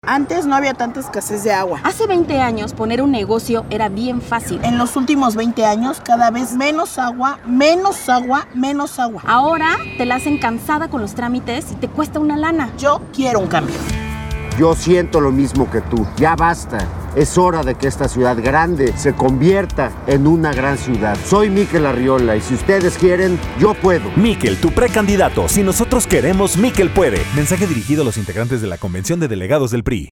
Antes no había tanta escasez de agua. Hace 20 años poner un negocio era bien fácil. En los últimos 20 años cada vez menos agua, menos agua, menos agua. Ahora te la hacen cansada con los trámites y te cuesta una lana. Yo quiero un cambio. Yo siento lo mismo que tú. Ya basta. Es hora de que esta ciudad grande se convierta en una gran ciudad. Soy Mikel Arriola y si ustedes quieren, yo puedo. Mikel, tu precandidato. Si nosotros queremos, Mikel puede. Mensaje dirigido a los integrantes de la Convención de Delegados del PRI.